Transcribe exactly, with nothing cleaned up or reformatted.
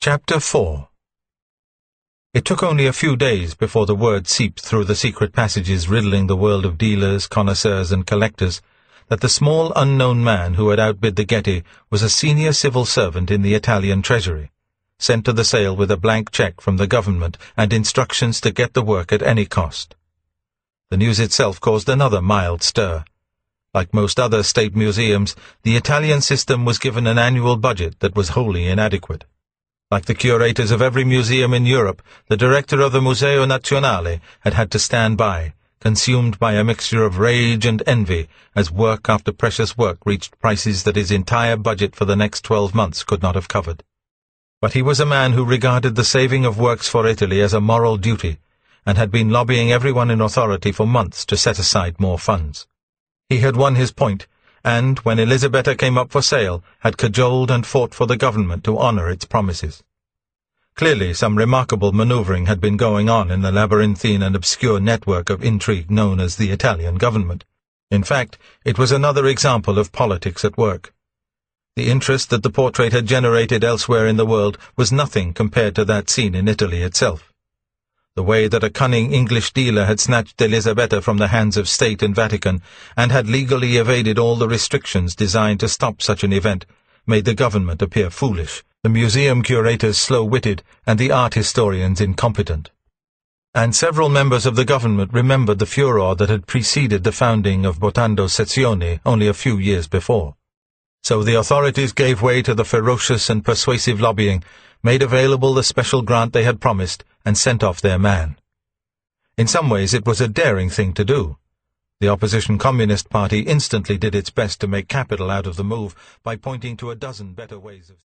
Chapter four. It took only a few days before the word seeped through the secret passages riddling the world of dealers, connoisseurs, and collectors that the small unknown man who had outbid the Getty was a senior civil servant in the Italian Treasury, sent to the sale with a blank cheque from the government and instructions to get the work at any cost. The news itself caused another mild stir. Like most other state museums, the Italian system was given an annual budget that was wholly inadequate. Like the curators of every museum in Europe, the director of the Museo Nazionale had had to stand by, consumed by a mixture of rage and envy, as work after precious work reached prices that his entire budget for the next twelve months could not have covered. But he was a man who regarded the saving of works for Italy as a moral duty, and had been lobbying everyone in authority for months to set aside more funds. He had won his point, and, when Elisabetta came up for sale, had cajoled and fought for the government to honor its promises. Clearly some remarkable maneuvering had been going on in the labyrinthine and obscure network of intrigue known as the Italian government. In fact, it was another example of politics at work. The interest that the portrait had generated elsewhere in the world was nothing compared to that seen in Italy itself. The way that a cunning English dealer had snatched Elisabetta from the hands of State and Vatican, and had legally evaded all the restrictions designed to stop such an event, made the government appear foolish, the museum curators slow-witted, and the art historians incompetent. And several members of the government remembered the furor that had preceded the founding of Botando Sezioni only a few years before. So the authorities gave way to the ferocious and persuasive lobbying, made available the special grant they had promised, and sent off their man. In some ways it was a daring thing to do. The opposition Communist Party instantly did its best to make capital out of the move by pointing to a dozen better ways of